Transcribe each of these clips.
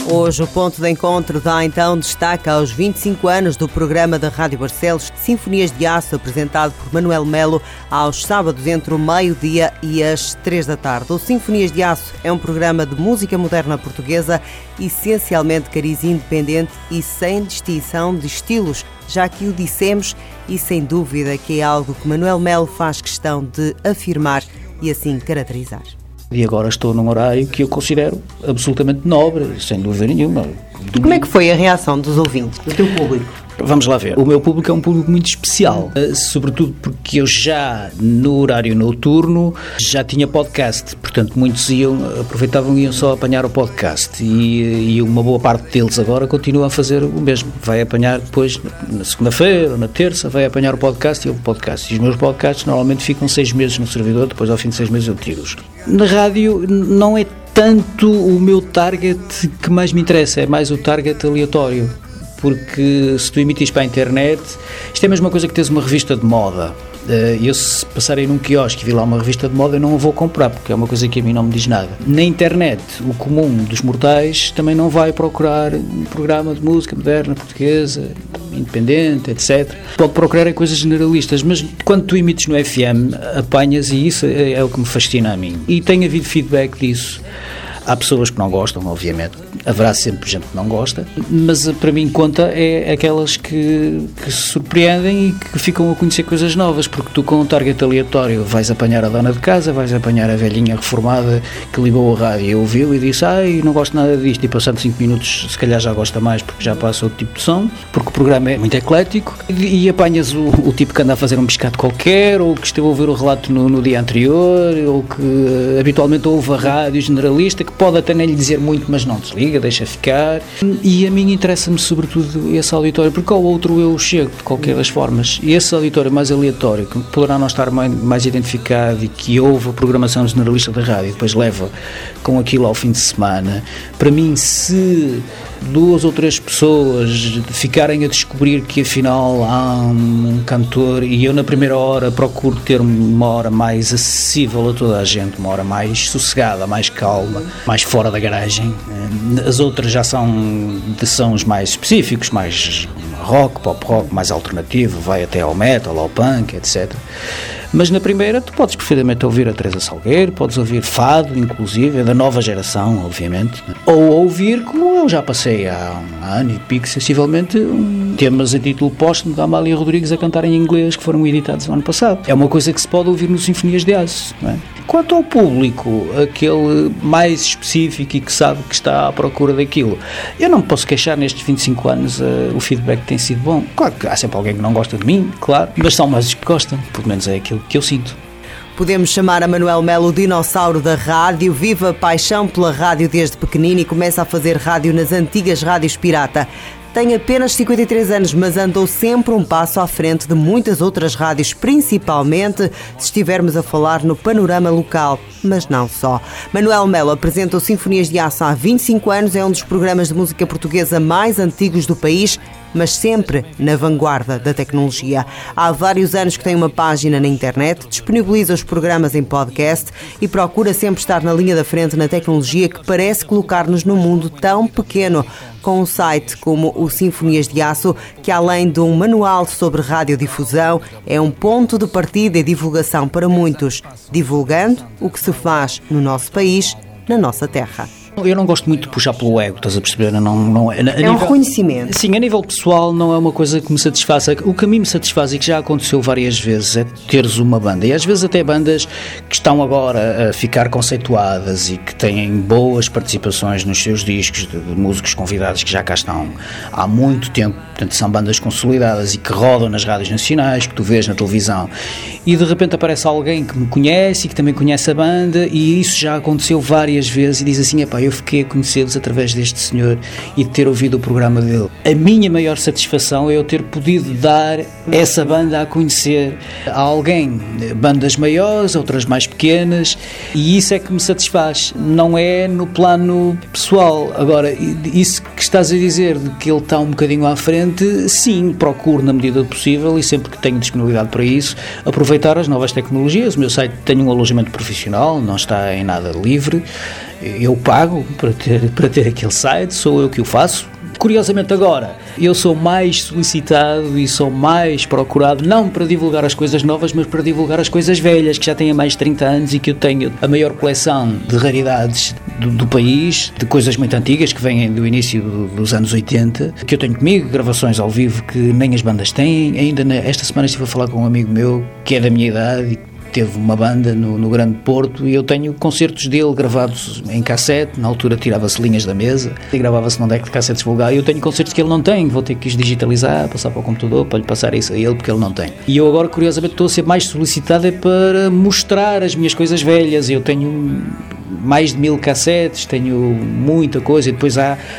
Hoje o ponto de encontro dá então destaque aos 25 anos do programa da Rádio Barcelos Sinfonias de Aço, apresentado por Manuel Melo aos sábados entre o meio-dia e as 3 da tarde. O Sinfonias de Aço é um programa de música moderna portuguesa, essencialmente cariz independente e sem distinção de estilos, já que o dissemos, e sem dúvida que é algo que Manuel Melo faz questão de afirmar e assim caracterizar. E agora estou num horário que eu considero absolutamente nobre, sem dúvida nenhuma. E como é que foi a reação dos ouvintes, do teu público? Vamos lá ver. O meu público é um público muito especial, sobretudo porque eu já, no horário noturno, já tinha podcast. Portanto, muitos aproveitavam e iam só apanhar o podcast. E uma boa parte deles agora continua a fazer o mesmo. Vai apanhar depois, na segunda-feira ou na terça, vai apanhar o podcast e ouve o podcast. E os meus podcasts normalmente ficam 6 meses no servidor, depois ao fim de 6 meses eu tiro-os. Na rádio não é tanto o meu target que mais me interessa, é mais o target aleatório. Porque se tu emites para a internet, isto é a mesma coisa que tens uma revista de moda. Eu, se passarem num quiosque e vi lá uma revista de moda, eu não a vou comprar, porque é uma coisa que a mim não me diz nada. Na internet, o comum dos mortais também não vai procurar um programa de música moderna, portuguesa, independente, etc. Pode procurar coisas generalistas, mas quando tu emites no FM, apanhas, e isso é o que me fascina a mim. E tem havido feedback disso. Há pessoas que não gostam, obviamente, haverá sempre gente que não gosta, mas para mim conta é aquelas que se surpreendem e que ficam a conhecer coisas novas, porque tu com um target aleatório vais apanhar a dona de casa, vais apanhar a velhinha reformada que ligou a rádio e ouviu e disse, não gosto nada disto, e passando 5 minutos se calhar já gosta mais porque já passa outro tipo de som, porque o programa é muito eclético, e apanhas o tipo que anda a fazer um biscate qualquer, ou que esteve a ouvir o relato no dia anterior, ou que habitualmente ouve a rádio generalista, que pode até nem lhe dizer muito, mas não desliga, deixa ficar. E a mim interessa-me sobretudo esse auditório, porque ao outro eu chego de qualquer das formas. E esse auditório mais aleatório, que poderá não estar mais identificado e que ouve a programação generalista da rádio e depois leva com aquilo ao fim de semana, para mim, se 2 ou 3 pessoas ficarem a descobrir que afinal há um cantor, e eu na primeira hora procuro ter uma hora mais acessível a toda a gente, uma hora mais sossegada, mais calma, mais fora da garagem. As outras já são de sons mais específicos, mais rock, pop rock, mais alternativo, vai até ao metal, ao punk, etc. Mas na primeira tu podes perfeitamente ouvir a Teresa Salgueiro, podes ouvir fado, inclusive, é da nova geração, obviamente, ou ouvir, como eu já passei há um ano e pico, sensivelmente, temas a título póstumo da Amália Rodrigues a cantar em inglês, que foram editados no ano passado. É uma coisa que se pode ouvir no Sinfonias de Aço, não é? Quanto ao público, aquele mais específico e que sabe que está à procura daquilo, eu não me posso queixar. Nestes 25 anos o feedback tem sido bom. Claro que há sempre alguém que não gosta de mim, claro, mas são mais os que gostam, pelo menos é aquilo que eu sinto. Podemos chamar a Manuel Melo o dinossauro da rádio. Viva a paixão pela rádio desde pequenino e começa a fazer rádio nas antigas rádios pirata. Tem apenas 53 anos, mas andou sempre um passo à frente de muitas outras rádios, principalmente se estivermos a falar no panorama local, mas não só. Manuel Melo apresenta o Sinfonias de Aço há 25 anos, é um dos programas de música portuguesa mais antigos do país, mas sempre na vanguarda da tecnologia. Há vários anos que tem uma página na internet, disponibiliza os programas em podcast e procura sempre estar na linha da frente na tecnologia que parece colocar-nos num mundo tão pequeno, com um site como o Sinfonias de Aço, que além de um manual sobre radiodifusão, é um ponto de partida e divulgação para muitos, divulgando o que se faz no nosso país, na nossa terra. Eu não gosto muito de puxar pelo ego, estás a perceber? É um reconhecimento. Sim, a nível pessoal não é uma coisa que me satisfaça. O que a mim me satisfaz e que já aconteceu várias vezes é teres uma banda, e às vezes até bandas que estão agora a ficar conceituadas e que têm boas participações nos seus discos de músicos convidados que já cá estão há muito tempo, portanto são bandas consolidadas e que rodam nas rádios nacionais, que tu vês na televisão, e de repente aparece alguém que me conhece e que também conhece a banda, e isso já aconteceu várias vezes, e diz assim, eu fiquei a conhecê-los através deste senhor e de ter ouvido o programa dele. A minha maior satisfação é eu ter podido dar essa banda a conhecer a alguém, bandas maiores, outras mais pequenas, e isso é que me satisfaz, não é no plano pessoal. Agora, isso que estás a dizer de que ele está um bocadinho à frente, sim, procuro na medida do possível e sempre que tenho disponibilidade para isso, aproveitar as novas tecnologias. O meu site tem um alojamento profissional, não está em nada livre, Eu pago para ter aquele site, sou eu que o faço. Curiosamente agora, eu sou mais solicitado e sou mais procurado, não para divulgar as coisas novas, mas para divulgar as coisas velhas, que já têm mais de 30 anos e que eu tenho a maior coleção de raridades do país, de coisas muito antigas que vêm do início dos anos 80, que eu tenho comigo, gravações ao vivo que nem as bandas têm. Ainda esta semana estive a falar com um amigo meu que é da minha idade e teve uma banda no Grande Porto, e eu tenho concertos dele gravados em cassete. Na altura tirava-se linhas da mesa e gravava-se num deck de cassetes vulgar, e eu tenho concertos que ele não tem, vou ter que os digitalizar, passar para o computador para lhe passar isso a ele, porque ele não tem. E eu agora, curiosamente, estou a ser mais solicitado para mostrar as minhas coisas velhas. Eu tenho mais de 1000 cassetes, tenho muita coisa, e depois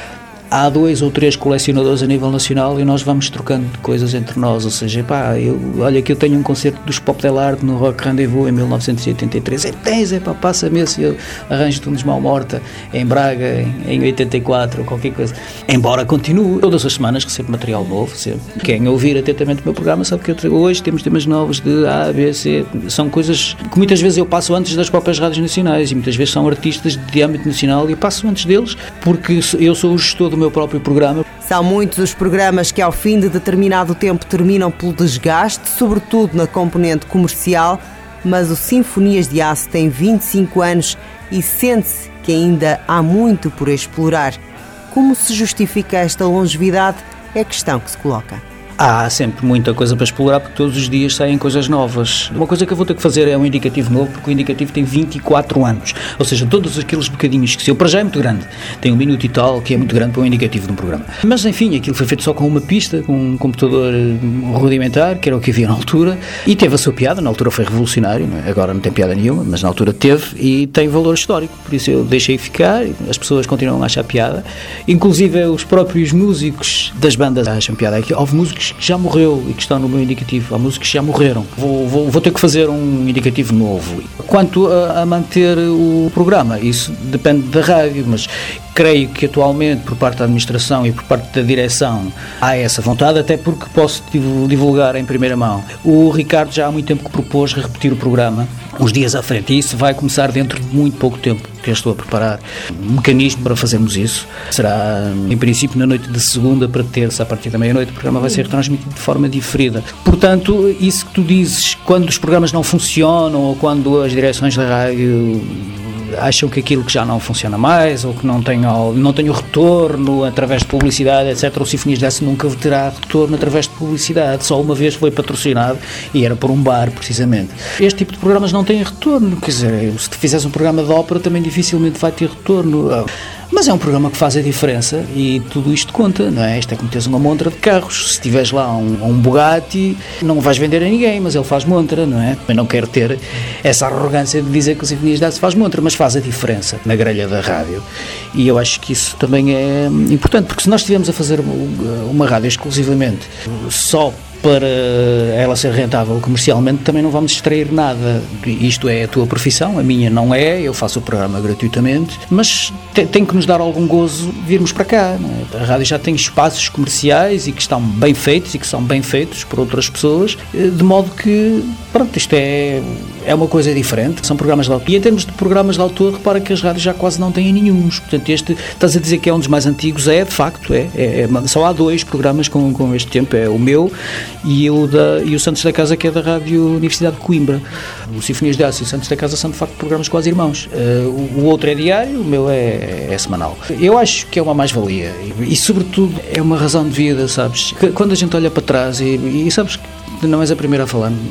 há 2 ou 3 colecionadores a nível nacional e nós vamos trocando coisas entre nós. Ou seja, olha que eu tenho um concerto dos Pop Del Arte no Rock Rendezvous em 1983. Passa-me esse, eu arranjo-te um Desmal Morta em Braga em 84 ou qualquer coisa. Embora continue, todas as semanas recebo material novo, sempre. Quem ouvir atentamente o meu programa sabe que hoje temos temas novos de A, B, C. São coisas que muitas vezes eu passo antes das próprias rádios nacionais, e muitas vezes são artistas de âmbito nacional e passo antes deles, porque eu sou o gestor do meu próprio programa. São muitos os programas que ao fim de determinado tempo terminam pelo desgaste, sobretudo na componente comercial, mas o Sinfonias de Aço tem 25 anos e sente-se que ainda há muito por explorar. Como se justifica esta longevidade é a questão que se coloca. Há sempre muita coisa para explorar, porque todos os dias saem coisas novas. Uma coisa que eu vou ter que fazer é um indicativo novo, porque o indicativo tem 24 anos. Ou seja, todos aqueles bocadinhos que para já é muito grande. Tem 1 minuto e tal, que é muito grande para um indicativo de um programa. Mas enfim, aquilo foi feito só com uma pista, com um computador rudimentar, que era o que havia na altura, e teve a sua piada. Na altura foi revolucionário, não é? Agora não tem piada nenhuma, mas na altura teve, e tem valor histórico. Por isso eu deixei ficar, as pessoas continuam a achar piada. Inclusive os próprios músicos das bandas acham piada. Houve músicos que já morreu e que estão no meu indicativo. Há músicos que já morreram. Vou ter que fazer um indicativo novo. Quanto a manter o programa, isso depende da rádio, mas creio que atualmente, por parte da administração e por parte da direção, há essa vontade, até porque posso divulgar em primeira mão. O Ricardo já há muito tempo que propôs repetir o programa uns dias à frente, e isso vai começar dentro de muito pouco tempo, que eu estou a preparar um mecanismo para fazermos isso. Será, em princípio, na noite de segunda para terça, a partir da meia-noite, o programa vai ser transmitido de forma diferida. Portanto, isso que tu dizes, quando os programas não funcionam, ou quando as direções da rádio acham que aquilo que já não funciona mais, ou que não tem o retorno através de publicidade, etc. O Sinfonias de Aço nunca terá retorno através de publicidade. Só uma vez foi patrocinado, e era por um bar, precisamente. Este tipo de programas não tem retorno. Quer dizer, se tu fizeres um programa de ópera, também dificilmente vai ter retorno. Mas é um programa que faz a diferença, e tudo isto conta, não é? Isto é como teres uma montra de carros. Se tiveres lá um Bugatti, não vais vender a ninguém, mas ele faz montra, não é? Eu não quero ter essa arrogância de dizer que o Sinfonias de Aço faz montra, mas faz a diferença na grelha da rádio, e eu acho que isso também é importante, porque se nós estivermos a fazer uma rádio exclusivamente só para ela ser rentável comercialmente, também não vamos extrair nada. Isto é a tua profissão, a minha não é, eu faço o programa gratuitamente, mas tem que nos dar algum gozo virmos para cá, não é? A rádio já tem espaços comerciais e que estão bem feitos e que são bem feitos por outras pessoas, de modo que, pronto, isto é uma coisa diferente, são programas de autor. E em termos de programas de autor, repara que as rádios já quase não têm nenhuns. Portanto, este, estás a dizer que é um dos mais antigos, de facto, só há 2 programas com este tempo, é o meu e o Santos da Casa, que é da Rádio Universidade de Coimbra. O Sinfonias de Aço e o Santos da Casa são de facto programas quase irmãos. O outro é diário, o meu é semanal. Eu acho que é uma mais-valia e sobretudo é uma razão de vida, sabes? Quando a gente olha para trás e sabes que não és a primeira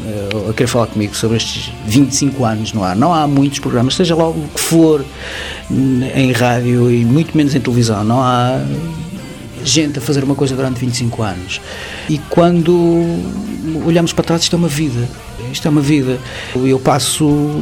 a querer falar comigo sobre estes 25 anos no ar. Não há muitos programas, seja lá o que for em rádio e muito menos em televisão, não há gente a fazer uma coisa durante 25 anos. E quando olhamos para trás, isto é uma vida. Eu passo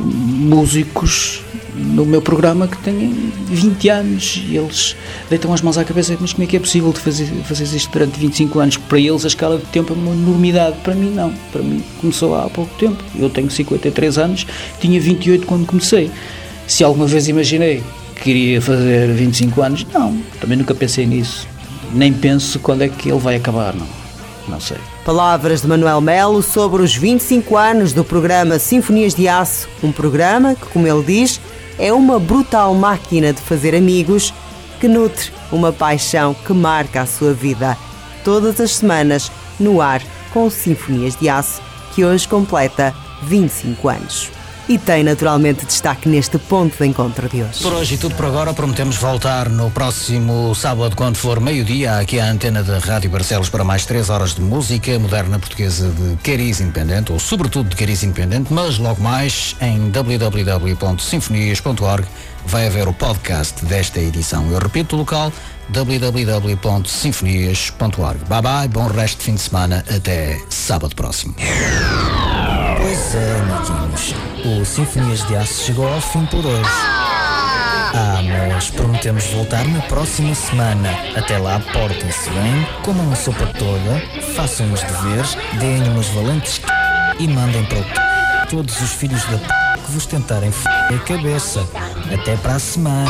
músicos no meu programa que têm 20 anos e eles deitam as mãos à cabeça, mas como é que é possível de fazer isto durante 25 anos? Para eles a escala de tempo é uma enormidade, para mim não, para mim começou há pouco tempo. Eu tenho 53 anos, tinha 28 quando comecei. Se alguma vez imaginei que iria fazer 25 anos, não, também nunca pensei nisso, nem penso quando é que ele vai acabar, não sei. Palavras de Manuel Melo sobre os 25 anos do programa Sinfonias de Aço, um programa que, como ele diz, é uma brutal máquina de fazer amigos que nutre uma paixão que marca a sua vida. Todas as semanas, no ar, com Sinfonias de Aço, que hoje completa 25 anos. E tem naturalmente destaque neste ponto de encontro de hoje. Por hoje e tudo por agora, prometemos voltar no próximo sábado, quando for meio-dia, aqui à antena da Rádio Barcelos, para mais 3 horas de música moderna portuguesa de cariz independente, ou sobretudo de cariz independente, mas logo mais em www.sinfonias.org vai haver o podcast desta edição. Eu repito o local, www.sinfonias.org. Bye bye, bom resto de fim de semana, até sábado próximo. Pois é, amiguinhos, o Sinfonias de Aço chegou ao fim por hoje. Mas prometemos voltar na próxima semana. Até lá, portem-se bem, comam a sopa toda, façam os deveres, deem umas valentes e mandem para o todos os filhos da que vos tentarem a cabeça. Até para a semana.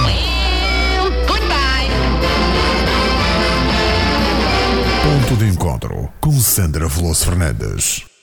Ponto de encontro com Sandra Veloso Fernandes.